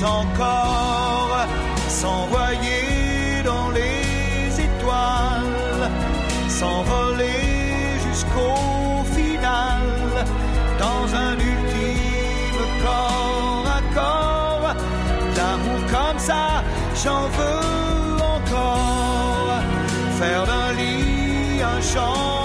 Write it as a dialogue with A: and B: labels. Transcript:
A: encore s'envoyer dans les étoiles, s'envoler jusqu'au final, dans un ultime corps à corps. L'amour comme ça, j'en veux encore, faire d'un lit un champ